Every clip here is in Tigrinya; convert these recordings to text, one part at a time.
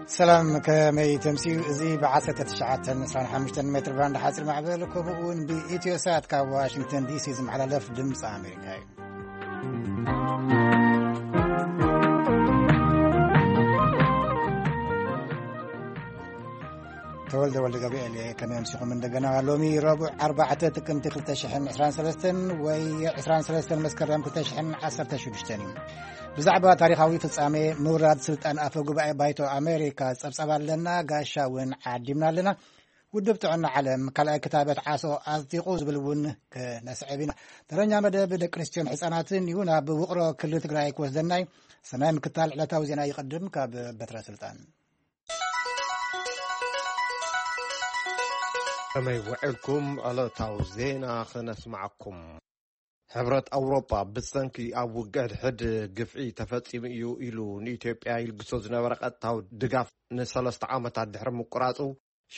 سلام كمي تمسيو زي بعثة تشعات نسران 5 متر باند حاصل معبل كوبون بإيتيو سات كا واشنطن دي سي على لف دمس أمريكا تولد قبيل كمان شيخ من دقنا لومي ربع 4 تكمت 2023 وي 2023 مسكرم 2016 بزعبة تاريخاوي فصامي موراد سلطان أفقباء بايتو أمريكا صبصبا لنا قاشاون عادمنا لنا ودبتعنا علم كلا كتابة عاسو أصدقو زبلون كنسعبنا ترنيا مدى بدى كريستيان حساناتين يونا بوقرو كل تقرأيك وزدناي سمايم كتال علتاو زينا يقدم كبترا سلطان كما يوعدكم على توزينا خنسمعكم حبرت أوروبا بالسنكي أو قد حد قفعي تفتيم إلو نيتيبيا يلقصوز نورقات تاو دقاف نسالست عامة الدحر مقراتو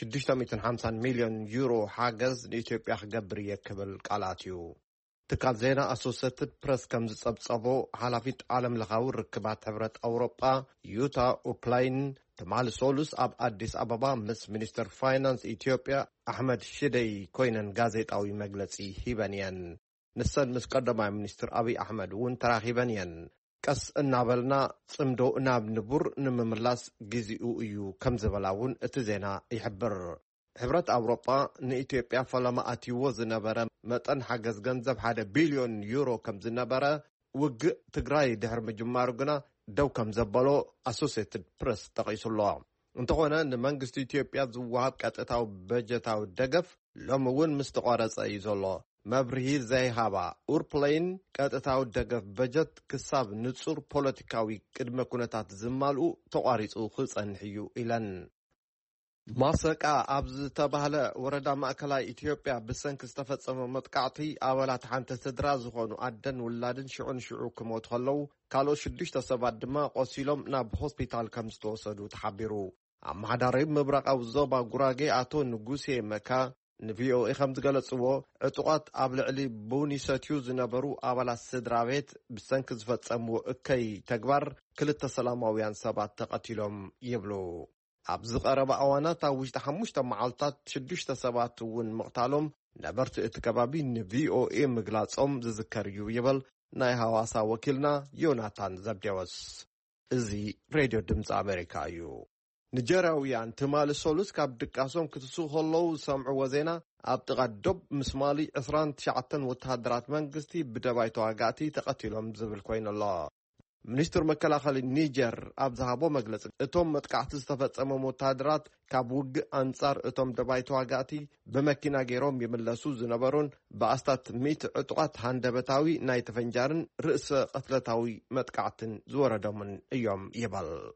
650 مليون يورو حاجز نيتيبيا قبري يكبل قالاتيو تكال زينا أسوسيتد بريس كمز صبصبو حلافيت عالم لغاور ركبات حبرت أوروبا يوتا وبلاين تمال سولوس أب أديس أبابا مس منستر فاينانس إثيوبيا أحمد شدي كوينن غازيت أو مجلسي هيبانيان نسان مسقدما منستر أبي أحمد ون تراخيبانيان كس النابلنا صمدو ناب نبور نمملاس جزيئو إيو كم زبلاون اتزينا يحبر حبرت أوروبا نإثيوبيا فلما أتيو زنبرا متن حاجز جنزب حدا بليون يورو كم زنبرا وق تقراي دهر مجمارقنا دو كم زبالو أسوسيتد بريس تقيس الله انتقونا نمانجست إثيوبيا زوهاب كاتتاو بجتاو دقف لومون مستقارس أيزو الله مبرهي زي هابا أوربلين كاتتاو دقف بجت كساب نتصور بوليتيكاوي كدما كونتات زمالو تقاريسو خلص أنحيو إلان ماسكا أبز تبهلا وردا مأكلا إثيوبيا بسنك استفتصم متقعتي أولات حانت تدراز خونو أدن ولادن شعو كموت خلو كالو شدش تسبات دما قوسيلوم ناب هوسبيتال كمستو سدو تحبيرو أم حداريب مبرق أو زوبا قراغي آتو نقوسي مكا نفيو إخمز غلصوو عطوات أبلعلي بوني ساتيو زنبرو أولا سدراويت بسنك زفتسمو اكي تقبر كلتا سلاماويان سبات تقتلهم يبلو أبز قرب أوانات وجد حموشتا معالطات شدوشتا سبات ون مقتالهم نبرت اتكبابي نفيو مقلاتصهم زذكريو يبل ناي هواسا وكيلنا يوناتان زبديوس ازي راديو دمز أمريكا يو نجراويان تمال سولوس كاب دقاسهم كتسو خلو سمعو وزينا أبتغدب مسمالي 29 وتهدرات منقستي بدبايتو عقاتي تقتلهم زبل كوين الله منستر مكلاخل النيجر أبزهابو مجلس اتوم متقعت استفتسم متهدرات كاب وق أنصار اتوم دبايتو عقاتي بمكينا غيروم يملسو زنبرون بأستات 100 عطقات هاندبتاوي ناي تفنجارن رئيس قتلتاوي متقعتن زوردومن ايوم يبال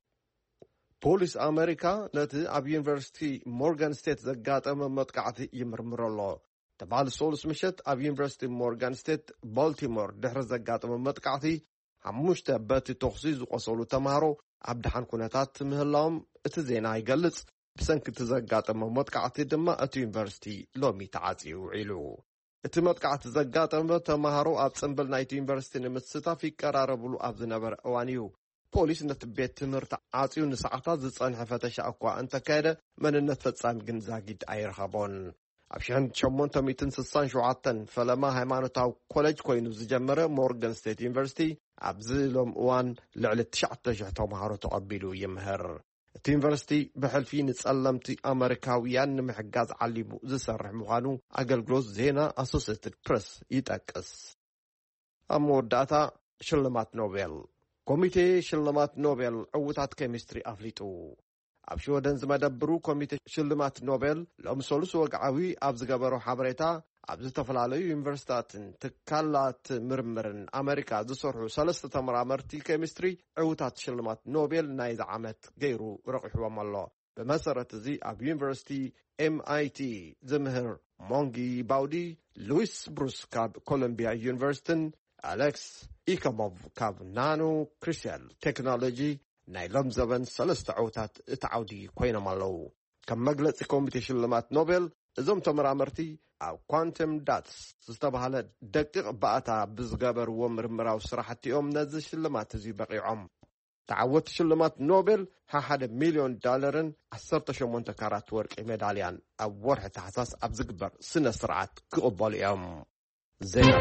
بوليس أمريكا نتي أب يونيفرسيتي مورغان ستيت زقاطم متقعتي يمرمرلو تبال سولس مشت أب يونيفرسيتي مورغان ستيت بالتيمور دحر زقاطم متقعتي حموشتا باتي تخصيص وقصولو تمهارو عبدحان كونتات مهلاهم اتزينا يقلص بسنك تزقاطم متقعتي دما ات يونيفرسيتي لومي تعاطي وعيلو اتمتقعت زقاطم تمهارو اب صنبل نايت يونيفرسيتي نمتستا في قراربلو اب زنبر اوانيو بوليس نتبيت تمرت عاطيو نساعتات زصانح فتش اقوا انت كاده من نتفصام جن زاغيد ايرخابون أبشان شمون تميتن سسان شوعتن فلما هيمانوتاو كوليج كوينو زجمره مورغان ستيت يونيفرسيتي أبزلهم وان لعلة 19 تمهارو تقبلو يمهر اليونيفرسيتي بحلفين تسلمتي أمريكاويان محجاز عليمو زسرح مغانو أقلقلوز زينا أسوسيتد بريس يتأكس أمور داتا شلمات نوبل كوميتي شلمات نوبل عوتات كيمستري أفليتو أبشو دنز مدبرو كوميتي شلمات نوبل لأم سولوس وقعوي أبز قبرو حبريتا أبز تفلاليو يونيفرسيتات تكالات مرمرن أمريكا زسرحو 3 تمرامرتي كيمستري عوتات شلمات نوبل نايز عامت غيرو رقحو مالله بمسارة زي أب يونيفرسيتي MIT زمهر مونغي باودي لويس بروس كاب كولومبيا يونيفرسيتي أليكس إيكاموف كاب نانو كريستيال تكنولوجي نايلم زبن 3 عوتات اتعودي كوينة مالو كم مجلس كوميتي شلمات نوبل زم تمرامرتي أو كوانتم داتس استبهالة دقيق بقتا بزغبر ومرمراو سراحتي نزل شلمات زي بقيعهم تعوت شلمات نوبل $1 مليون 18 كارات ورق ميداليان أو ورح تحساس أبزقبر سنة سرعات كقبال يوم زين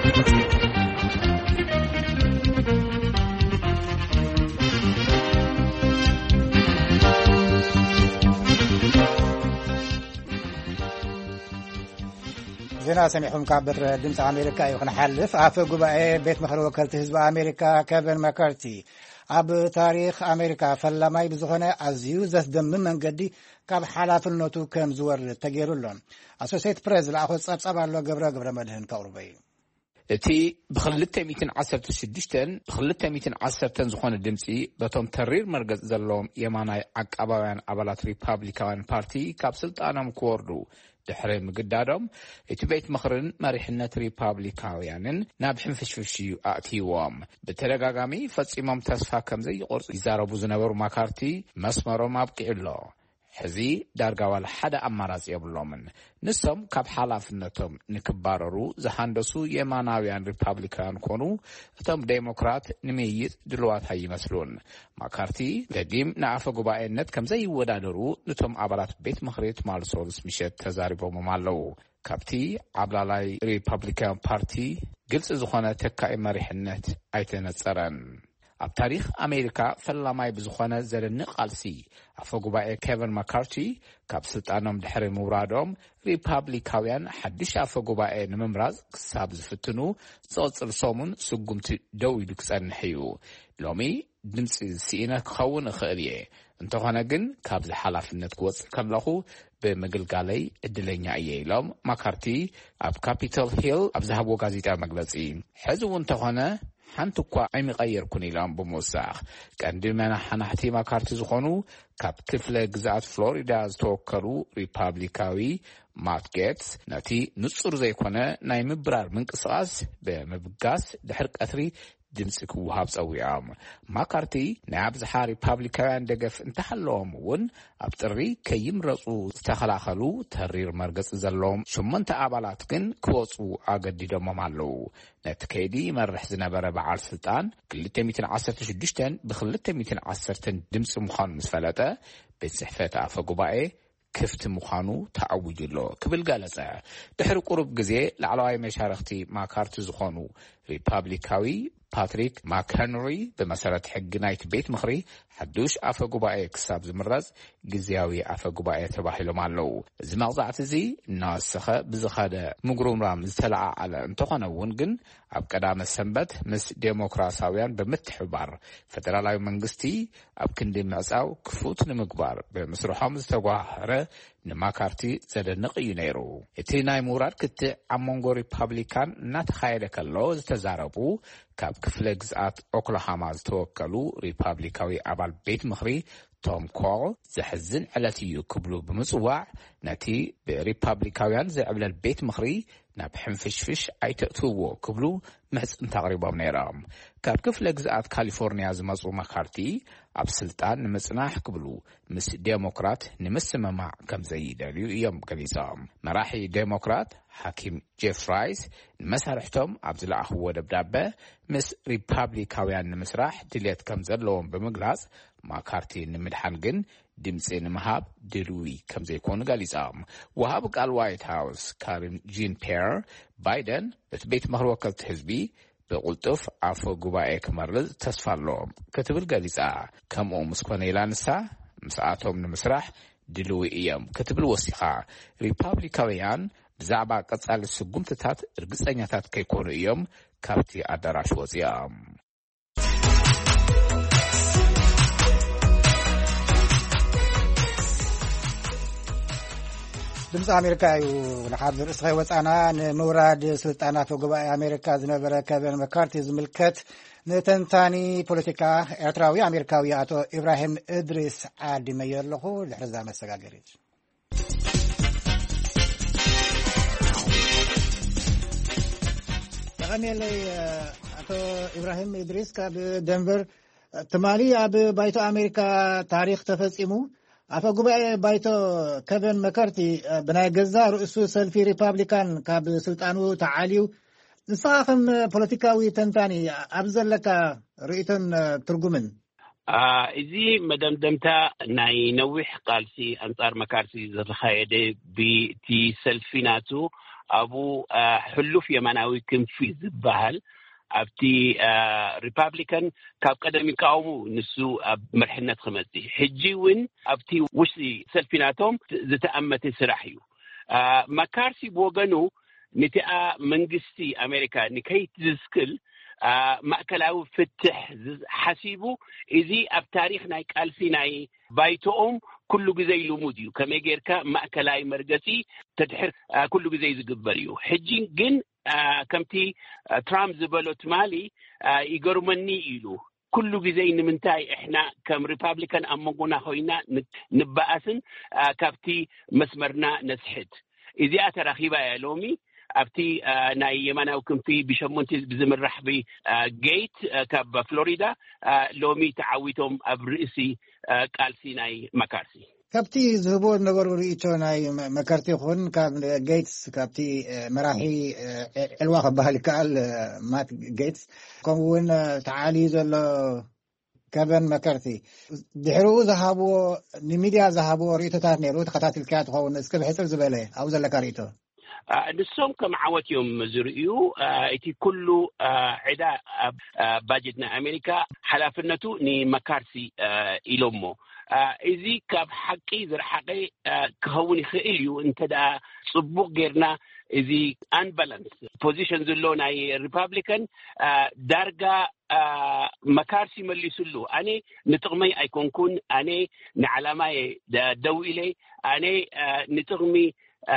زينا سميحهم كابتر دمس أمريكا يخن حلف عفو قبائي بيت مخلو وكالت حزب أمريكا كيفن ماكارتي أب تاريخ أمريكا فلما يبزغنا أزيو زسدم من قدي كاب حالات النوتو كم زور تغيرولون أسوسيت بريز لأخذ صاب الله قبرة مدهن كأوروبي تي بخلته 216 بخلته 210 زخون الدمسي بتوم ترير مركز زلوم يماناي عقباوያን አባላት ሪፓብሊካውያን ፓርቲ ካብ ስልጣኖም ክወርዱ ድሕሪ ምግዳዶም እቲ ቤት ምኽርን መሪሕነት ሪፓብሊካውያንን ናብ ሕንፍሽፍሽ ኣእትይዎም ብተደጋጋሚ ፈጺሞም ተስፋ ከም ዘይቆርጹ ይዛረቡ ዝነበሩ ማካርቲ መስመሮም ኣብቂዕሎ ሕዚ ዳርጋዋል ሓደ ኣማራጺ የብሎምን ንሶም ካብ ሓላፍነቶም ንክባረሩ ዝሃንደሱ የማናውያን ሪፓብሊካውያን ኮኑ እቶም ዴሞክራት ንመይጥ ድልዋት ይመስሉን ማካርቲ ገዲም ንኣፈ ጉባኤነት ከም ዘይወዳደሩ ነቶም ኣባላት ቤት ምኽሪ ማልሶልስ ምሸት ተዛሪቦም ኣለው ካብቲ ዓብላላይ ሪፓብሊካን ፓርቲ ግልጽ ዝኾነ ተካኢ መሪሕነት ኣይተነጸረን ኣብ ታሪኽ ኣሜሪካ ፈላማይ ብዝኾነ ዘደንቕ ቃልሲ ኣፈ ጉባኤ ኬቨን ማካርቲ ካብ ስልጣኖም ድሕሪ ምውራዶም ሪፓብሊካውያን ሓድሽ ኣፈ ጉባኤ ንምምራጽ ክሳብ ዝፍትኑ ዝቕጽል ሰሙን ስጉምቲ ደው ኢሉ ክጸንሕ እዩ ሎሚ ድምፂ ስኢነ ክኸውን እኽእል እየ እንተኾነ ግን ካብዚ ሓላፍነት ክወፅእ ከለኹ ብምግልጋለይ ዕድለኛ እየ ኢሎም ማካርቲ ኣብ ካፒታል ሂል ኣብ ዝሃብዎ ጋዜጣ መግለጺ ሕዚ እውን እንተኾነ ሓንቲ እኳ ኣይምቐየርኩን ኢሎም ብምውሳኽ ቀንዲ መናሕናሕቲ ማካርቲ ዝኾኑ ካብ ክፍለ ግዛኣት ፍሎሪዳ ዝተወከሉ ሪፓብሊካዊ ማት ጌትስ ነቲ ንጹር ዘይኮነ ናይ ምብራር ምንቅስቓስ ብምብጋስ ድሕሪ ቀትሪ ድምፂ ክውሃብ ፀዊዖም ማካርቲ ናይ ኣብዝሓ ሪፓብሊካውያን ደገፍ እንተሃለዎም እውን ኣብ ጥሪ ከይምረፁ ዝተኸላኸሉ ተሪር መርገፂ ዘለዎም 8 ኣባላት ግን ክወፁ ኣገዲዶሞም ኣለው ነቲ ከይዲ መርሕ ዝነበረ በዓል ስልጣን 216 ብ210 ድምፂ ምዃኑ ምስ ፈለጠ ቤት ጽሕፈት ኣፈ ጉባኤ ክፍቲ ምዃኑ ተዓውጅሎ ክብል ገለጸ ድሕሪ ቁሩብ ግዜ ላዕለዋይ መሻርክቲ ማካርቲ ዝኾኑ ሪፓብሊካዊ ፓትሪክ ማካንሪ በመሰረት ሕጊ ናይቲ ቤት ምኽሪ ሓዱሽ ኣፈ ጉባኤ ክሳብ ዝምረጽ ግዝያዊ ኣፈ ጉባኤ ተባሂሎም ኣለው እዚ መቕዛዕቲ እዚ እናወሰኸ ብዝኸደ ምጉርምራም ዝተለዓዓለ እንተኾነ እውን ግን ኣብ ቀዳመ ሰንበት ምስ ዴሞክራሳውያን ብምትሕብባር ፌደራላዊ መንግስቲ ኣብ ክንዲ ምዕፃው ክፉት ንምግባር ብምስርሖም ዝተጓህረ ንማካርቲ ዘደንቕ እዩ ነይሩ እቲ ናይ ምውራድ ክትዕ ኣብ መንጎ ሪፓብሊካን እናተኻየደ ከሎ ዝተዛረቡ ካብ ክፍለ ግዝኣት ኦክላሃማ ዝተወከሉ ሪፓብሊካዊ ኣባል ቤት ምኽሪ ቶም ኮል ዘሕዝን ዕለት እዩ ክብሉ ብምጽዋዕ ነቲ ብሪፓብሊካውያን ዘዕብለል ቤት ምኽሪ ናብ ሕንፍሽፍሽ ኣይተእትውዎ ክብሉ ምሕፅን ተቕሪቦም ነይሮም ካብ ክፍለ ግዝኣት ካሊፎርኒያ ዝመፁ ማካርቲ ኣብ ስልጣን ንምጽናሕ ክብሉ ምስ ዴሞክራት ንምስምማዕ ከም ዘይደልዩ እዮም ገሊፆም መራሒ ዴሞክራት ሓኪም ጄፍ ራይስ ንመሳርሕቶም ኣብ ዝለኣኽዎ ደብዳቤ ምስ ሪፓብሊካውያን ንምስራሕ ድሌት ከም ዘለዎም ብምግላጽ ማካርቲ ንምድሓን ግን ድምፂ ንምሃብ ድልዊ ከም ዘይኮኑ ገሊፆም ወሃብ ቃል ዋይት ሃውስ ካሪን ጂን ፒየር ባይደን እቲ ቤት ምኽሪ ወከልቲ ህዝቢ ብቁልጡፍ ኣፈ ጉባኤ ክመርጽ ተስፋ ኣለዎም ክትብል ገሊጻ ከምኡ ምስ ኮነ ኢላ ንሳ ምስኣቶም ንምስራሕ ድልዊ እዮም ክትብል ወሲኻ ሪፓብሊካውያን ብዛዕባ ቀጻሊ ስጉምትታት እርግጸኛታት ከይኮኑ እዮም ካብቲ ኣዳራሽ ወፂኦም ድምፂ ኣሜሪካ እዩ ንሓድር እስኸይ ወፃና ንምውራድ ስልጣናት ጉባኤ ኣሜሪካ ዝነበረ ኬቨን መካርቲ ዝምልከት ንተንታኒ ፖለቲካ ኤርትራዊ ኣሜሪካዊ ኣቶ ኢብራሂም እድሪስ ዓዲመየ ኣለኹ ድሕሪ ዛ መሰጋገሪት ተቐኒለይ ኣቶ ኢብራሂም እድሪስ ካብ ደንቨር ትማሊ ኣብ ባይቶ ኣሜሪካ ታሪክ ተፈጺሙ ኣፈ ጉባኤ ባይቶ ኬቨን መካርቲ ብናይ ገዛ ርእሱ ሰልፊ ሪፓብሊካን ካብ ስልጣኑ ተዓልዩ ንስኻ ከም ፖለቲካዊ ተንታኒ ኣብ ዘለካ ርእይቶን ትርጉምን إذا مدمدمتا ناي نوح قالسي أنصار مكارسي زرخايدة بتي سلفيناتو أبو حلوف يمناوي كم في زبال أبتي ريبابليكان كاب قدمي كاومو نسو مرحنة خمسي حجيون أبتي وشي سلفيناتهم زتأمت سرحيو مكارسي بوغنو نتاء منجستي أمريكا نكيت زسكل مأكلاو فتح حسيبو إذي أبتاريخ نايك ألفي ناي بايتوهم كل جزء لموديو كما يجركا مأكلاي مرجسي تدحر كل جزء زقبريو حجين جن كمتي ترامب زبالوت مالي يقرمني إلو كل جزء نمنتاي إحنا كم ريبابليكان أمقنا خوينا نبأسن كابتي مسمرنا نسحت إذا أترخيبا يا لومي أبتي ناي يمانا وكم في بشمونتي بزمرح بي جيت كاب فلوريدا لومي تعويتهم أبرئسي كالسي ناي مكارسي كابتي زهبو نغور ريتو ناي مكارتي خون كاب جيتس كابتي مراحي الواقع بهالكال مات جيتس كون تعالي زل كابن مكارتي دحرو ذهبوا نميديا ذهبوا ريتو تات نيرو تقطات الكات خون اسكب حصل زباله او زل كاريتو نسوم كمعوات يوم زريو اتي كله عدا باجدنا أمريكا حلافنتو ني مكارسي إلومو إذي كاب حقي زر حقي كهوني خيليو انت دا صبوق غيرنا إذي unbalanced positions اللون أي ريبابليكان دارجا مكارسي مليسلو أنا نتغمي أيكون كون أنا نعلماي دويلي أنا نتغمي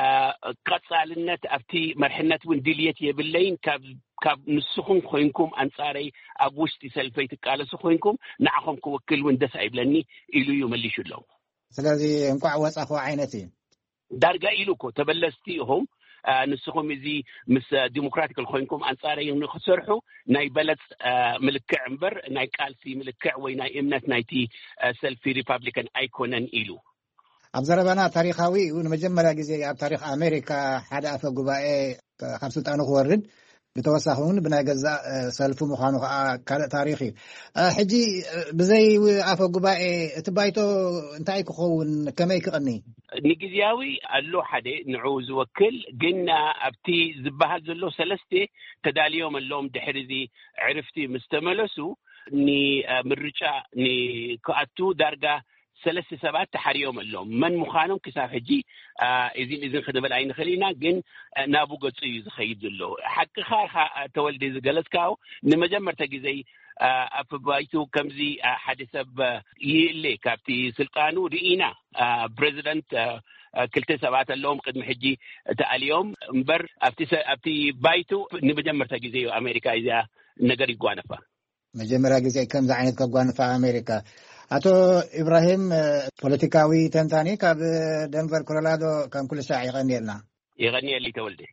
قصالنت أبتي مرحنات وندليت يبلين كاب نسخن خوينكم أنصاري أبوشتي سلفيتك على سخوينكم نعهم كوكل وندس عيبلني إلو يمليش اللو سلازي انكو عواص أخو عينتي دارجا إلوكو تبلستيهم نسخهم إذي مس ديمقراطيك الخوينكم أنصاري نخسرحو ناي بلد ملكع عمبر ناي كالسي ملكع ويناي إمنات نايتي سلفي ريبابليكان أيكونان إلو أبزربنا تاريخاوي ونمجمع جزء أب تاريخ أمريكا حدا في جبائي خمسة أنا خورد بتوسخون بنا جزء سلفو مخانو كذا تاريخي حجي بزي أف جبائي تبايتو انتايك خون كم يكغني نجزياوي اللو حدا نعوز وكل قلنا أبتي زبها زلو سلستي تداليوم اللوم دحرزي عرفتي مستملسو ني مرجع ني كأتو درجة 3 سبات تحريوم اللوم من مخانم كسافجي إذن خدمة العين خلينا جن نابو قصي زخيد اللو حق خار تولد زجلسكاو نمجمر تجزي أفبايتو كمزي حادثة يلي كابتي سلقانو رئينا بريزيدنت كلتا سبات اللوم قدم حجي تاليوم مبر أبتي بايتو نمجمر تجزي أمريكا إذا نجري قوانفا مجمر تجزي كم زعينت كقوانفا أمريكا أتو إبراهيم بوليتيكاوي تنتاني كاب دنفر كولورادو كان كل ساعة يغني اللي تولده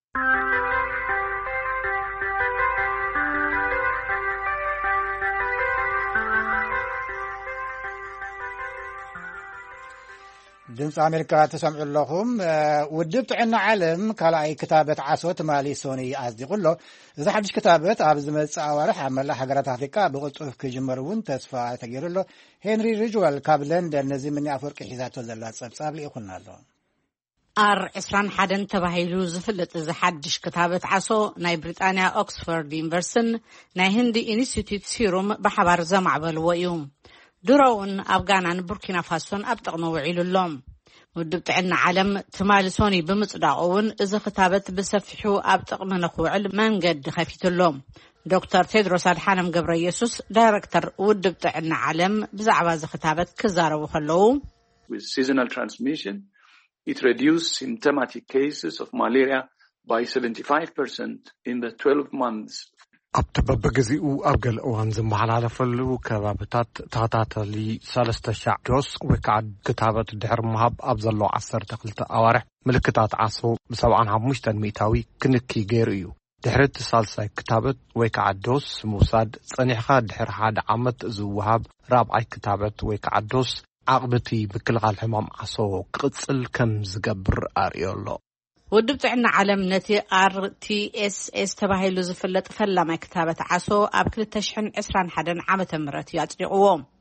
ድምፂ ኣሜሪካ ተሰምዑ ኣለኹም ውድብ ጥዕና ዓለም ካልኣይ ክታበት ዓሶት ማሊ ሶኒ ኣጽዲቁሎ እዚ ሓድሽ ክታበት ኣብ ዝመጽእ ኣዋርሕ ኣብ መላእ ሃገራት ኣፍሪካ ብቕልጡፍ ክጅመር እውን ተስፋ ተገይሩሎ ሄንሪ ሪጅዋል ካብ ለንደን ነዚ ምኒ ኣፈወርቂ ሒዛቶ ዘላ ጸብጻብ ልኢኹልና ኣሎ አር 21 ተባሂሉ ዝፍለጥ እዚ ሓድሽ ክታበት ዓሶ ናይ ብሪጣንያ ኦክስፎርድ ዩኒቨርሲቲን ናይ ህንዲ ኢንስቲትዩት ሲሩም ብሓባር ዘማዕበልዎ እዩ ድሮውን ኣብ ጋናን ቡርኪና ፋሶን ኣብ ጥቕሚ ውዒሉሎም ውድብ ጥዕና ዓለም ትማሊ ሶኒ ብምጽዳቑውን እዚ ክታበት ብሰፊሑ ኣብ ጥቕሚ ንኽውዕል መንገዲ ከፊትሎም ዶክተር ቴድሮስ ኣድሓኖም ገብረየሱስ ዳይሬክተር ውድብ ጥዕና ዓለም ብዛዕባ እዚ ክታበት ክዛረቡ ከለዉ with seasonal transmission it reduced symptomatic cases of malaria by 75% in the 12 months ኣብቲ በበግዚኡ ኣብ ገለ እዋን ዝመሓላለፈሉ ከባቢታት ተኸታተሊ 3,000 ዶስ ወይ ከዓ ክታበት ድሕሪ ምሃብ ኣብ ዘሎ 12 ኣዋርሕ ምልክታት ዓሶ ብ75 ሚእታዊ ክንኪ ገይሩ እዩ ድሕሪ እቲ ሳልሳይ ክታበት ወይ ከዓ ዶስ ምውሳድ ጸኒሕኻ ድሕሪ 1 ዓመት ዝውሃብ ራብዓይ ክታበት ወይ ከዓ ዶስ ዓቕብቲ ምክልኻል ሕማም ዓሶ ክቕጽል ከም ዝገብር ኣርእዮ ኣሎ ውድብ ጥዕና ዓለም ነቲ RTS ተባሂሉ ዝፍለጥ ፈላማይ ክታበት ዓሶ ኣብ 2021 ዓመተ ምህረት ያጽድቕዎ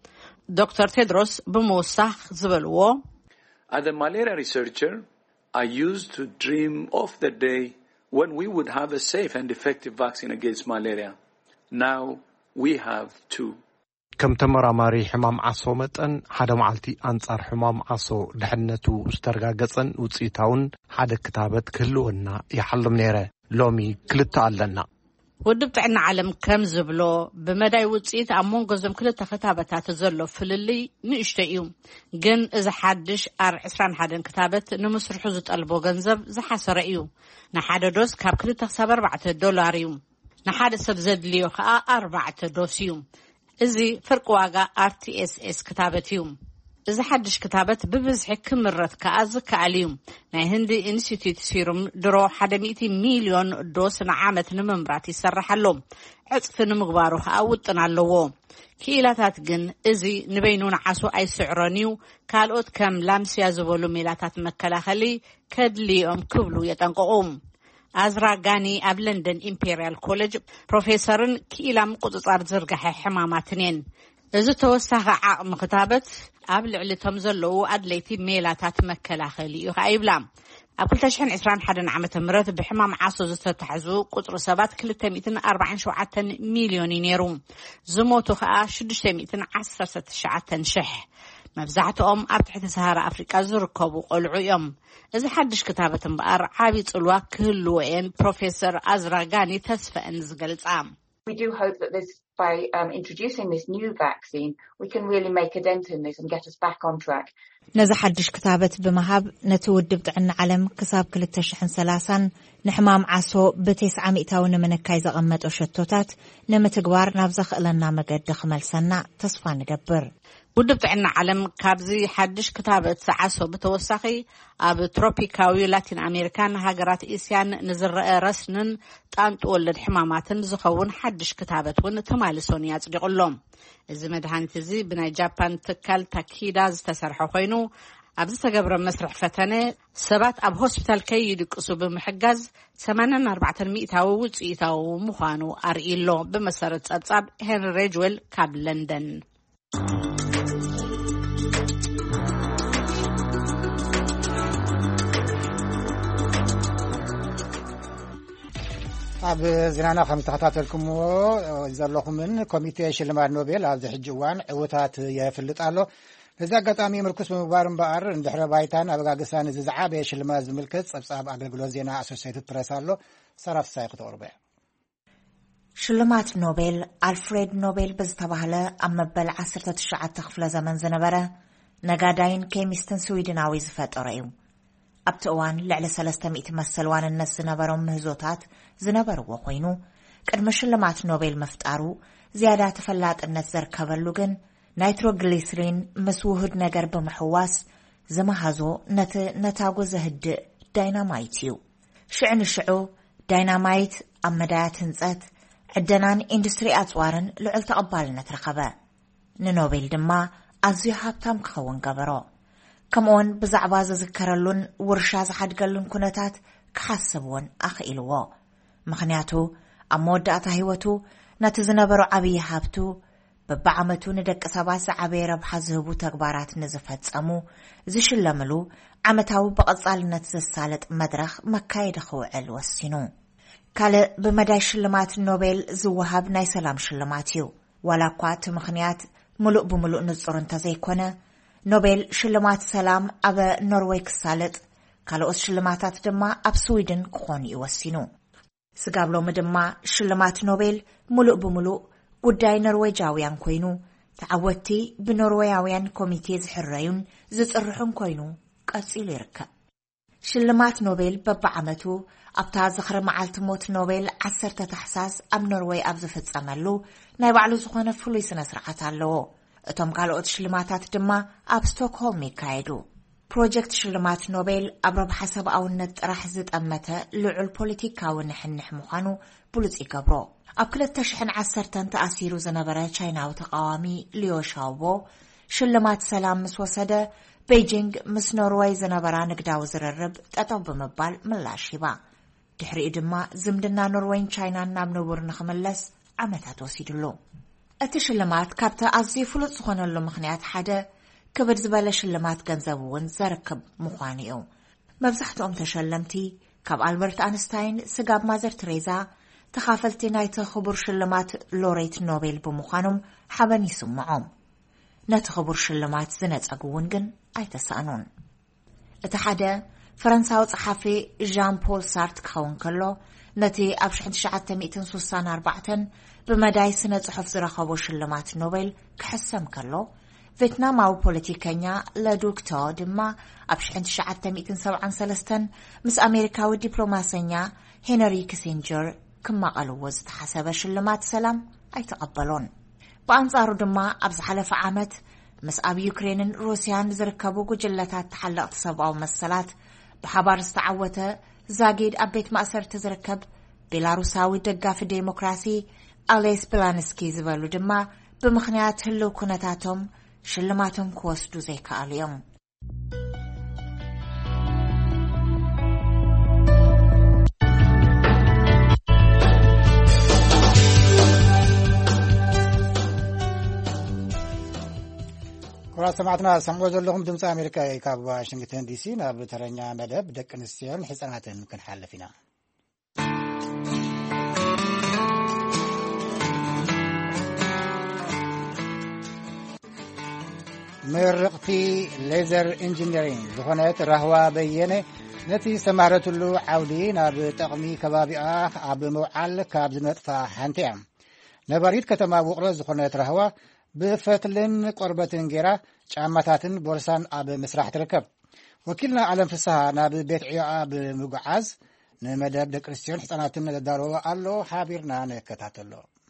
ዶክተር ቴድሮስ ብምውሳኽ ዝበልዎ As a malaria researcher, I used to dream of the day when we would have a safe and effective vaccine against malaria. Now we have two. ከም ተመራማሪ ሕማም ዓሶ መጠን ሓደ መዓልቲ አንጻር ሕማም ዓሶ ድሕነቱ ዝተረጋገፀን ውፅኢታውን ሓደ ክታበት ክህልወና ይሓልም ነይረ ሎሚ ክልተ ኣለና ውድብ ጥዕና ዓለም ከም ዝብሎ ብመዳይ ውፅኢት ኣብ መንጎዞም ክልተ ክታበታት ዘሎ ፍልልይ ንእሽቶ እዩ ግን እዚ ሓድሽ R21 ክታበት ንምስርሑ ዝጠልቦ ገንዘብ ዝሓሰረ እዩ ንሓደ ዶስ ካብ $2-4 እዩ ንሓደ ሰብ ዘድልዮ ከዓ 4 ዶስ እዩ እዚ ፍርቂ ዋጋ RTSS ክታበት እዩ እዚ ሓድሽ ክታበት ብብዝሒ ክምረት ከዓ ዝከኣል እዩ ናይ ህንዲ ኢንስቲትዩት ሲሩም ድሮ 100 ሚሊዮን ዶስ ንዓመት ንምምራት ይሰርሓሎ ዕፅፊ ንምግባሩ ከዓ ውጥን ኣለዎ ክኢላታት ግን እዚ ንበይኑ ንዓሱ ኣይስዕሮን እዩ ካልኦት ከም ላምስያ ዝበሉ ሜላታት መከላኸሊ ከድልዮም ክብሉ የጠንቀቁም አዝራ ጋኒ ኣብ ለንደን ኢምፔሪያል ኮሌጅ ፕሮፌሰርን ክኢላም ቁፅጻር ዝርጋሐ ሕማማትነን እዚ ተወሳኺ ዓቕሚ ክታበት ኣብ ልዕሊቶም ዘለዉ ኣድለይቲ ሜላታት መከላኸሊ እዩ ይብላ ኣብ 2021 ዓመተ ምህረት ብሕማም ዓሶ ዝተታሕዙ ቁጥሪ ሰባት 247 ሚሊዮን ነይሩ ዝሞቱ ከዓ 619,000 መብዛሕትኦም ኣብ ትሕቲ ሰሃራ ኣፍሪቃ ዝርከቡ ቆልዑ እዮም እዚ ሓድሽ ክታበት እምበኣር ዓቢ ጽልዋ ክህልወን ፕሮፌሰር አዝራ ጋኒ ተስፋን ዝገልጻ We do hope that by introducing this new vaccine, we can really make a dent in this and get us back on track. ነዚ ሓድሽ ክታበት ብምሃብ ነቲ ውድብ ጥዕና ዓለም ክሳብ 2030 ንሕማም ዓሶ ብ900 ንምንካይ ዘቐመጦ ሸቶታት ንምትግባር ናብ ዘኽእለና መገዲ ክመልሰና ተስፋ ንገብር ውድብ ጥዕና ዓለም ካብዚ ሓድሽ ክታበት ዓሶ ብተወሳኺ ኣብ ትሮፒካዊ ላቲን ኣሜሪካን ሃገራት እስያን ንዝረአ ረስንን ጣንጡ ወለድ ሕማማትን ዝኸውን ሓድሽ ክታበት ውን ተማልሶን ያጽድቕሎም እዚ መድሃኒት እዚ ብናይ ጃፓን ትካል ታኪዳ ዝተሰርሐ ኮይኑ ኣብ ዝተገብረ መስርሕ ፈተነ ሰባት ኣብ ሆስፒታል ከይድቅሱ ብምሕጋዝ 84% ውፅኢታዊ ምዃኑ ኣርኢሎ ብመሰረት ጸብጻብ ሄንሪ ሬጅዌል ካብ ለንደን ኣብ ዜናና ከም ተኸታተልኩምዎ ዘለኹምን ኮሚቴ ሽልማት ኖቤል ኣብ ዝሕጂ እዋን ዕውታት የፍልጥ ኣሎ በዚ ኣጋጣሚ ምርኩስ ብምግባር እምበኣር እንድሕረ ባይታን ኣበጋግሳን እዚ ዝዓበየ ሽልማት ዝምልከት ጸብጻብ ኣገልግሎት ዜና ኣሶሲየትድ ፕሬስ ኣሎ ሰራፍሳይ ክትቕርበ ሽልማት ኖቤል ኣልፍሬድ ኖቤል ብዝተባህለ ኣብ መበል 19 ክፍለ ዘመን ዝነበረ ነጋዳይን ኬሚስትን ስዊድናዊ ዝፈጠረ እዩ ኣብቲ እዋን ልዕሊ 300 መሰል ዋንነት ዝነበሮም ምህዞታት ዝነበርዎ ኮይኑ ቅድሚ ሽልማት ኖቤል መፍጣሩ ዝያዳ ተፈላጥነት ዘርከበሉ ግን ናይትሮግሊሰሪን ምስ ውህድ ነገር ብምሕዋስ ዝመሃዞ ነቲ ነታጎ ዘህድእ ዳይናማይት እዩ ሽዑ ዳይናማይት ኣብ መዳያት ህንፀት ዕደናን ኢንዱስትሪ ኣጽዋርን ልዑል ተቐባልነት ረኸበ ንኖቤል ድማ ኣዝዩ ሃብታም ክኸውን ገበሮ ከምኡውን ብዛዕባ ዝዝከረሉን ውርሻ ዝሓድገሉን ኩነታት ክሓስብዎን ኣኽኢልዎ ምኽንያቱ ኣብ መወዳእታ ህይወቱ ነቲ ዝነበሮ ዓብዪ ሃብቱ በብዓመቱ ንደቂ ሰባት ዝዓበየ ረብሓ ዝህቡ ተግባራት ንዝፈጸሙ ዝሽለምሉ ዓመታዊ ብቐጻልነት ዘሳለጥ መድረኽ መካየዲ ክውዕል ወሲኑ ካልእ ብመዳይ ሽልማት ኖቤል ዝወሃብ ናይ ሰላም ሽልማት እዩ ዋላ እኳ እቲ ምኽንያት ሙሉእ ብምሉእ ንጹር እንተዘይኮነ ኖቤል ሽልማት ሰላም ኣብ ኖርዌይ ክሳለጥ ካልኦት ሽልማታት ድማ ኣብ ስዊድን ክኾኑ ይወሲኑ ስጋብሎሚ ድማ ሽልማት ኖቤል ሙሉእ ብምሉእ ጉዳይ ኖርዌጃውያን ኮይኑ ተዓወቲ ብኖርዌያውያን ኮሚቴ ዝሕረዩን ዝጽርሑን ኮይኑ ቀጺሉ ይርከብ ሽልማት ኖቤል በብዓመቱ ኣብታ ዝኽሪ መዓልቲ ሞት ኖቤል 10 ታሕሳስ ኣብ ኖርዌይ ኣብ ዝፍጸመሉ ናይ ባዕሉ ዝኾነ ፍሉይ ስነ ስርዓት ኣለዎ እቶም ካልኦት ሽልማታት ድማ ኣብ ስቶክሆልም ይካየዱ ፕሮጀክት ሽልማት ኖቤል ኣብ ረብሓ ሰብኣውነት ጥራሕ ዝጠመተ ልዑል ፖለቲካዊ ንሕንሕ ምዃኑ ብሉጽ ይገብሮ ኣብ 2010 ተኣሲሩ ዝነበረ ቻይናዊ ተቃዋሚ ሊዮ ሻውቦ ሽልማት ሰላም ምስ ወሰደ ቤጂንግ ምስ ኖርዌይ ዝነበራ ንግዳዊ ዝርርብ ጠጠው ብምባል ምላሽ ሂባ ድሕሪኡ ድማ ዝምድና ኖርዌይን ቻይናን ናብ ንቡር ንኽምለስ ዓመታት ወሲድሉ ሽልማት ካብታ ኣዝዩ ፍሉጥ ዝኾነሉ ምኽንያት ሓደ ክብድ ዝበለ ሽልማት ገንዘብ እውን ዘረክብ ምዃኑ እዩ መብዛሕትኦም ተሸለምቲ ካብ ኣልበርት ኣንስታይን ስጋብ ማዘር ትሬዛ ተኻፈልቲ ናይቲ ክቡር ሽልማት ሎሬት ኖቤል ብምዃኖም ሓበን ይስምዖም ነቲ ክቡር ሽልማት ዝነጸጉውን ግን ኣይተሳእኑን እቲ ሓደ ፈረንሳዊ ጸሓፊ ዣን ፖል ሳርት ክኸውን ከሎ ነቲ ኣብ 1964 ብመዳይ ስነ ጽሑፍ ዝረኸቦ ሽልማት ኖቤል ክሕሰም ከሎ ቪየትናማዊ ፖለቲከኛ ለዱክቶ ድማ ኣብ 1973 ምስ ኣሜሪካዊ ዲፕሎማሰኛ ሄነሪ ኪሲንጀር ክማቐልዎ ዝተሓሰበ ሽልማት ሰላም ኣይተቐበሎን ብኣንጻሩ ድማ ኣብ ዝሓለፈ ዓመት ምስ ኣብ ዩክሬንን ሩስያን ዝርከቡ ጉጅለታት ተሓለቕቲ ሰብኣዊ መሰላት ብሓባር ዝተዓወተ ዛጊድ ኣብ ቤት ማእሰርቲ ዝርከብ ቤላሩሳዊ ደጋፊ ዴሞክራሲ ኣሌስ ፕላንስኪ ዝበሉ ድማ ብምኽንያት ህልው ኩነታቶም ሽልማቶም ክወስዱ ዘይከኣሉ እዮም كرات سمعتنا سمعوا لهم دمس أمريكا كاب واشنطن دي سي ناب ترنيا مدب دك نسيان حسناتن ممكن حل فينا مرقتي ليزر انجينيرينج زخنت رهوا بينه نتي سمارت له عودي ناب تقمي كبابئه اب موعل كاب زنطفا حنتيام نبريت كتما وقره زخنت رهوا بفتلن قربتن غيرا ጫማታትን ቦርሳን ኣብ መስራሕ ትርከብ ወኪልና ዓለም ፍስሐ ናብ ቤት ዕያ ብምጓዓዝ ንመደብ ደቂ ኣንስትዮን ህፃናትን ዘዳለዎ ኣሎ ሓቢርና ንከታተሎ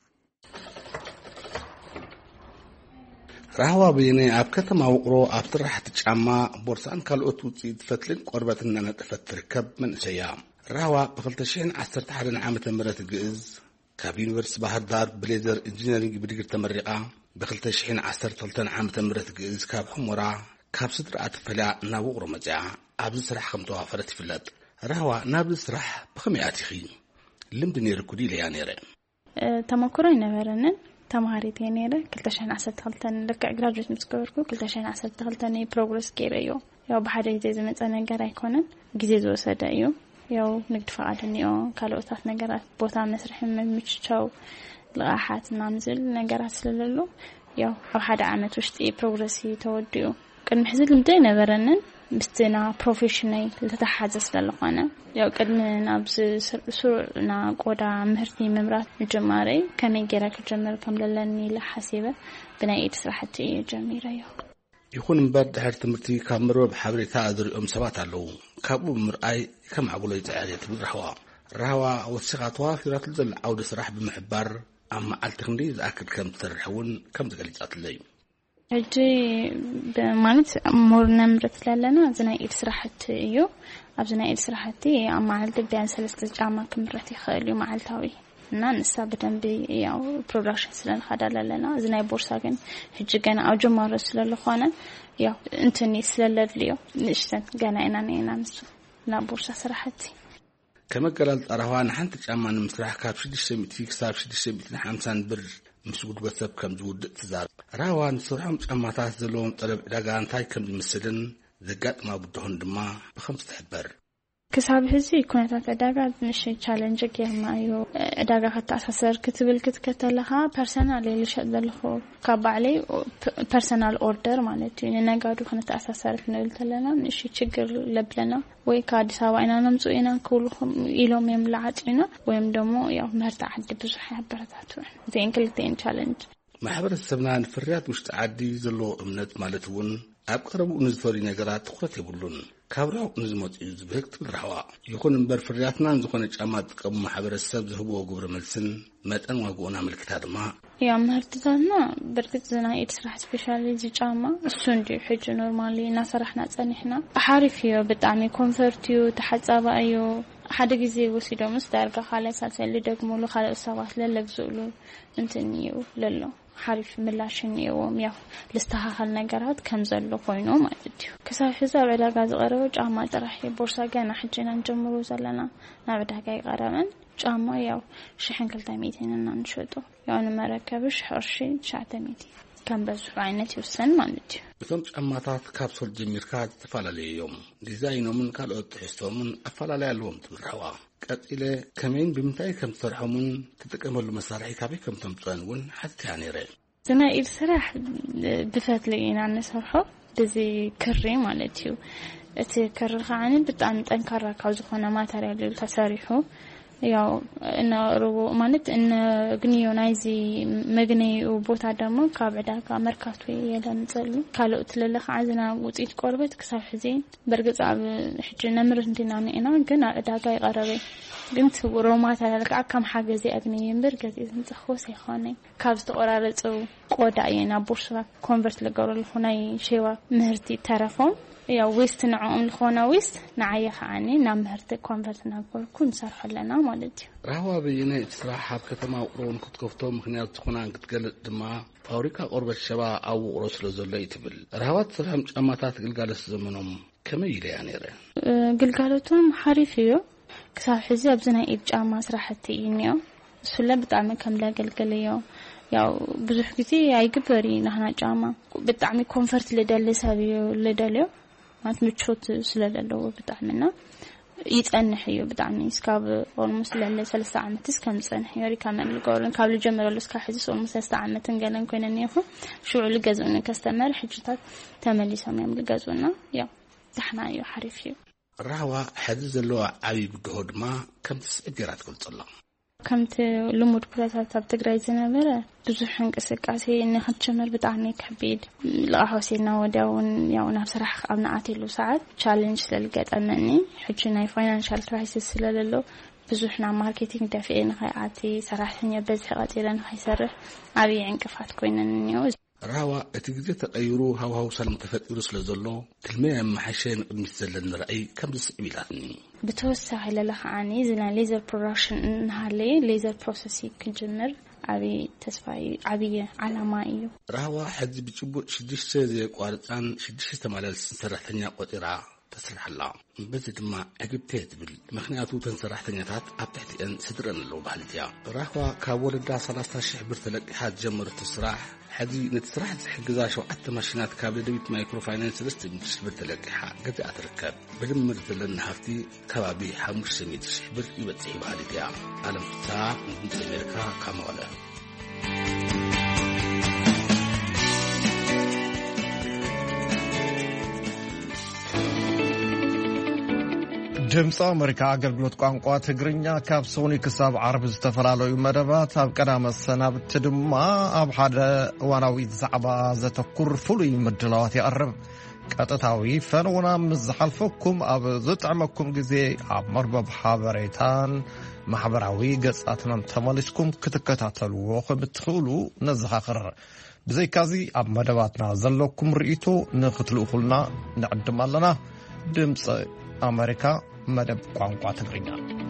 ራህዋ በየነ ኣብ ከተማ ውቅሮ ኣብ ትራሕቲ ጫማ ቦርሳን ካልኦት ውፅኢት ፈትልን ቆርበትን እናነጥፈት ትርከብ መንእሰያ ራህዋ ብ2011 ዓመተ ምህረት ግዕዝ ካብ ዩኒቨርሲቲ ባህር ዳር ብሌዘር ኢንጂነሪንግ ብዲግሪ ተመሪቃ ብ2012 ዓመተ ምህረት ግዕዝ ካብ ሕሞራ ካብ ስድራኣት ፈላ ናብ ውቅሮ መጽያ ኣብዚ ስራሕ ከም ተዋፈረት ይፍለጥ ራህዋ ናብ ስራሕ ብኸመይ ኣትኺ ልምዲ ነይርኩ ዲ ለያ ነይረ ተመክሮ ይነበረንን ተማሃሪት ነይረ 2012 ልክዕ ግራጁዌት ምስገበርኩ 2012 ፕሮግረስ ገይረዮ ያው ብሓደ ግዜ ዝመፀ ነገር ኣይኮነን ግዜ ዝወሰደ እዩ ያው ንግድ ፈቃድኒዮ ካልኦታት ነገራት ቦታ መስርሕ ምምችቻው لغاحات نامزل ነገራት ስለለሉ ያው ኣብ ሓደ ዓመት ውሽጢ ፕሮግረስ ተወዲኡ ቅድሚ ሕዚ ልምዲ ነበረንን ብስትና ፕሮፌሽናል ለተሓዘ ስለለኾነ ያው ቅድሚ ናብዚ ሱርና ቆዳ ምህርቲ መምራት ጀማሪ ከመይ ገራ ከጀመር ከም ለለኒ ለሐሲበ ብናይ ኢድ ስራሕቲ ጀሚረዮ ይኹን እምበር ድሕሪ ትምህርቲ ካብ ምርበብ ሓበሬታ ዝርኦም ሰባት ኣለዉ ካብኡ ምርኣይ ከም ዓብሎ ይፅዕርት ብዝረህዋ ራህዋ ወሲኻትዋ ፊራት ዘል ዓውደ ስራሕ ብምሕባር أما ألتقني ذاكر كم ترحون كم تقليجات لي. أجي بمالت مرنا مرت لنا زنا إسرحت يو أبزنا إسرحتي أما على تبين سلسلة جامعة كم رتي خالي مع التاوي نانسا بدن بي ياو برودكشن سلن خدال لنا زنا بورساكن هجي جانا أو جمارة سلن لخوانا ياو انتني سلن ليو نشتن جانا إنا نسو لا بورسا سرحتي كما قالت أروان حنت جامان مسرح كاب شديش متفيك صار شديش متنا 50 بر مسجود وثب كم جود تزار روان صرحهم جاماتات زلون طلب دغان تاي كم مسدن زقات ما بدهن دما بخمس تحبر كساب هزي كونتات دغا نشي تشالنج كيمايو دغا حتى اساسر كتبل كتكتلها بيرسونال لشدلخو كابعلي بيرسونال اوردر معناتي نغادو كنت اساسرت نلتلنا نشي ችግር ለብለና ወይ ከአዲስ አበባ አይና ነምጹ ኢና ኩልኩም ኢሎም የምላዓጭና ወይም ደግሞ ያው መርታ ዓዲ ብዙሕ ያበረታቱ ዘንክልቴን ቻሌንጅ ማህበረሰብና ንፍርያት ውሽጥ ዓዲ ዘሎ እምነት ማለት እውን ኣብ ቀረቡ ንዝፈሪ ነገራት ትኩረት ይብሉን ካብራው ንዝመጽ ዝብህክት ብራህዋ ይኹን እምበር ፍርያትናን ዝኾነ ጫማ ጥቅም ማህበረሰብ ዝህቦ ግብረ መልስን መጠን ዋግኡና ምልክታ ድማ ያ መርትታና በርግጥ ዝና ኢድ ስራሕ ስፔሻሊ ጫማ እሱ እንዲ ሕጅ ኖርማሊ ናሰራሕና ጸኒሕና ሓሪፍዮ በጣም ኮንፈርቲዮ ተሐጻባዮ ሓደ ግዜ ወሲዶምስ ዳርጋ خالص ሳልሰል ደግሞሉ خالص ሰባት ለለግዙሉ እንትንዩ ለሎ حرف ملاشن يوم يا لستحقل ነገራት ከም ዘሎ ኮይኑ ማለት እዩ ከሳሕዛ ዕዳጋ ዝቀረበ ጫማ ጥራይ ቦርሳ ገና ሕጅና ጀምሩ ዘለና ናብ ዕዳጋ ይቀረበን ጫማ ያው 1200 እና እንሸጦ ያው መረከብሽ 1900 ከም በሱ አይነት ይወሰን ማለት ነው እቶም ጫማታት ካፕሱል ጀሚርካ ተፈላለዮም ዲዛይኖምን ካልኦት ሕስቶምን አፈላለዩ አለዎም ትምራዋ ቀጥለ ከመን ብምታይ ከም ተሰርሖምን ተጠቀመሉ መሳርሒ ካበይ ከም ተምጽንውን ሓትያ ነይረ ዝና ኢልስራሕ ብፈትለይና ነሰርሖ በዚ ክሪ ማለት እዩ እቲ ክሪ ኻዓኒ ብጣዕሚ ጠንካራ ካብ ዝኾነ ማተሪያል ተሰሪሑ ያው እና ሩቦ ማለት እነ ግኒዮናይዚ መግነዩ ቦታ ደግሞ ካብ ዕዳጋ መርካቶ የለምጸሉ ካልኦት ለለኸ ዓዝና ውጽኢት ቆርበት ክሳብ ሕዚ በርግጽ ኣብ ሕጂ ነምርት እንድናኒና ግን ዕዳጋ ይቀረበ ግን ሮማታ ለካ ከም ሓገዚ ኣግነየ እምበር ገዚእ እንጽኾስ ይኾነ ካብ ዝተቆራረጹ ቆዳ የና ቦርሳ ኮንቨርት ለገብረሉ ኾናይ ሸዋ ምህርቲ ተረፎም ያው ዌስት ንዓም ልኾና ዌስት ንዓየ ኸዓኒ ናብ ምህርቲ ኮንቨርት ናገርኩ እንሰርሐለና ማለት እዩ ራህዋ በየነ ስራሕ ኣብ ከተማ ውቅሮን ክትከፍቶ ምክንያት ዝኾና ክትገልጽ ድማ ፋብሪካ ቆርበት ሸባ ኣብ ውቅሮ ስለዘሎ ይትብል ራህዋት ስራሕም ጫማታት ግልጋሎት ዘመኖም ከመይ ኢለያ ነይረ ግልጋሎቶም ሓሪፍ እዩ ክሳብ ሕዚ ኣብዚ ናይ ኢድ ጫማ ስራሕቲ እኒኦ እሱለ ብጣዕሚ ከም ለገልግልዮ ያው ብዙሕ ግዜ ኣይግበሪ ናህና ጫማ ብጣዕሚ ኮንፈርት ልደሊ ሰብ ልደልዮ ማለት ምቾት ስለለለው ብጣዕሚና ይጸንሕ እዩ ብጣዕሚ እስካብ ኦልሞስት ለለ 3 ዓመት እስከም ጸንሕ ይሪ ካመን ልቆርን ካብ ልጀመረሉ እስካ ሕዚ ኦልሞስት 3 ዓመት እንገለን ኮይነን ይኹ ሽዑ ልገዝኡን ከስተመር ሕጅታት ተመሊሶም እዮም ልገዝኡና ያው ዳሕና እዩ ሓሪፍ እዩ ራህዋ ሕዚ ዘለዎ ዓብይ ብግሆ ድማ ከም ትስዕግራ ትገልጸላ ከምቲ ልሙድ ኩነታት ኣብ ትግራይ ዝነበረ ብዙሕ እንቅስቃሴ ንኽትጀመር ብጣዕሚ ከቢድ ለኣሆሴና ወዲያውን ያው ናብ ስራሕ ኣብ ንኣተሉ ሰዓት ቻሌንጅ ስለልገጠመኒ ሕጂ ናይ ፋይናንሻል ክራይሲስ ስለለሎ ብዙሕ ናብ ማርኬቲንግ ደፊኤ ንኸይኣቲ ሰራሕተኛ በዝሒ ቀጢረ ንኸይሰርሕ ዓብይ ዕንቅፋት ኮይነን እኒኦ ራህዋ እቲ ግዜ ተቀይሩ ሃውሃው ሰላም ተፈጢሩ ስለዘሎ ትልመያ መሓሸን ቅድሚት ዘለን ራእይ ከም ዝስዕብ ኢላትኒ ብተወሳኺ ለለኸዓኒ ዝና ሌዘር ፕሮዳክሽን እንሃለየ ሌዘር ፕሮሰሲንግ ክጅምር ዓብይ ተስፋይ ዓብይ ዓላማ እዩ ራህዋ ሕዚ ብጭቡጥ 6 ዘቋርፃን 6 ተመላልስን ሰራሕተኛ ቆጢራ ተስርሐላ በዚ ድማ ዕግብቴ ትብል ምክንያቱ ተንሰራሕተኛታት ኣብ ትሕቲአን ስድረን ኣለዉ ባህልትያ ራህዋ ካብ ወለዳ 30,000 ብር ተለቂሓ ጀመረት ስራሕ ሕዚ ነቲ ስራሕ ዝሕግዛ 7 ማሽናት ካብ ደቢት ማይክሮ ፋይናንስ 300,000 ብር ተለቂሓ ገዚኣ ትርከብ ብድምር ዘለና ሃፍቲ ከባቢ 500,000 ብር ይበጽሕ ባህልትያ ዓለም ፍታ ንድምፂ ኣሜሪካ ካብ መቐለ ድምፂ ኣሜሪካ ኣገልግሎት ቋንቋ ትግርኛ ካብ ሶኒ ክሳብ ዓርብ ዝተፈላለዩ መደባት ኣብ ቀዳመ ሰናብቲ ድማ ኣብ ሓደ እዋናዊ ዛዕባ ዘተኩር ፍሉይ ምድላዋት ይቐርብ ቀጥታዊ ፈንውና ምስ ዝሓልፈኩም ኣብ ዝጥዕመኩም ግዜ ኣብ መርበብ ሓበሬታን ማሕበራዊ ገጻትናን ተመሊስኩም ክትከታተልዎ ከም እትኽእሉ ነዘኻኽር ብዘይካዚ ኣብ መደባትና ዘለኩም ርእይቶ ንኽትልእኹልና ንዕድም ኣለና ድምፂ ኣሜሪካ መደብ ቋንቋ ትግርኛ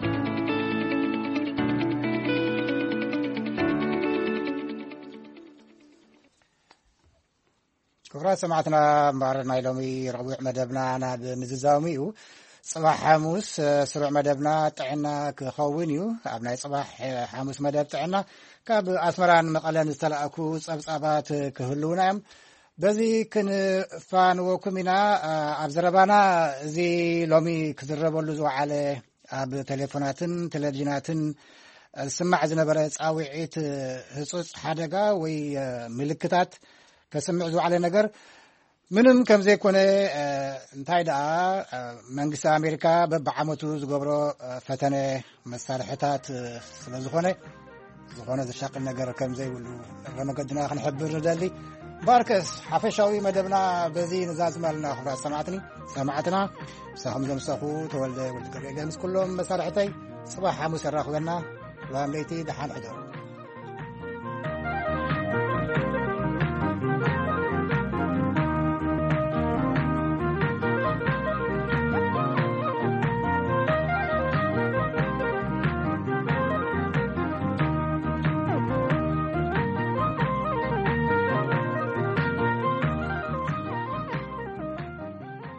ክቡራት ሰማዕትና ምባረና ኢሎሚ ረቡዕ መደብና ናብ ምዝዛውሚ እዩ ጽባሕ ሐሙስ ስሩዕ መደብና ጥዕና ክኸውን እዩ ኣብ ናይ ጽባሕ ሐሙስ መደብ ጥዕና ካብ ኣስመራን መቐለን ዝተላእኩ ጸብጻባት ክህልውና እዮም በዚ ክንፋንወኩም ኢና ኣብ ዘረባና እዚ ሎሚ ክዝረበሉ ዝወዓለ ኣብ ቴሌፎናትን ቴሌቪዥናትን ዝስማዕ ዝነበረ ጻውዒት ህጹጽ ሓደጋ ወይ ምልክታት ከስምዕ ዝወዓለ ነገር ምንም ከም ዘይኮነ እንታይ ደኣ መንግስቲ ኣሜሪካ በብዓመቱ ዝገብሮ ፈተነ መሳርሕታት ስለዝኾነ ዘሻቅል ነገር ከም ዘይብሉ ረመገድና ክንሕብር ንደሊ ባርከስ ሓፈሻዊ መደብና በዚ ንዛዝማልና ክብራት ሰማዕትና ሳኹም ዘምሰኹ ተወልደ ወልድ ገብርኤል ምስ ኩሎም መሳርሕተይ ጽባሕ ሐሙስ የራኽበና ላምለይቲ ደሓን ሕደሩ